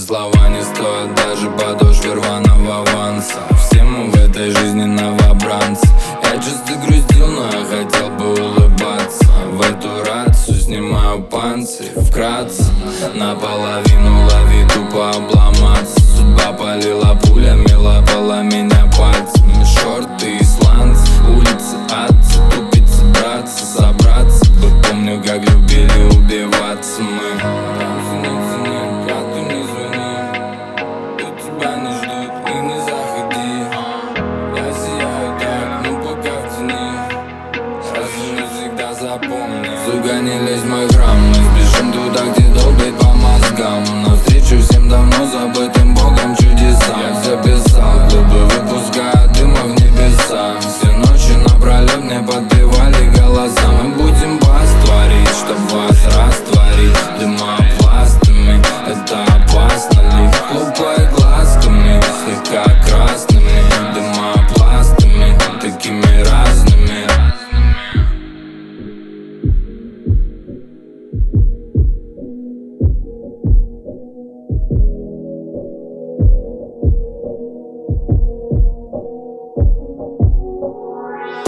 слова не стоят даже подошвы рваного аванса. Все мы в этой жизни новобранцы. Я часто грустил, но я хотел бы улыбаться. В эту рацию снимаю панцирь вкратце. Наполовину лови, тупо обломаться. Судьба полила пулями, лапала меня пальцами. Шорты, исландцы, улицы, адцы, тупицы, братцы, собраться бы. Помню, как любили убиваться мы. Сука, не лезь в мой храм, мы сбежим туда, где долбит по мозгам. Навстречу всем давно забыт.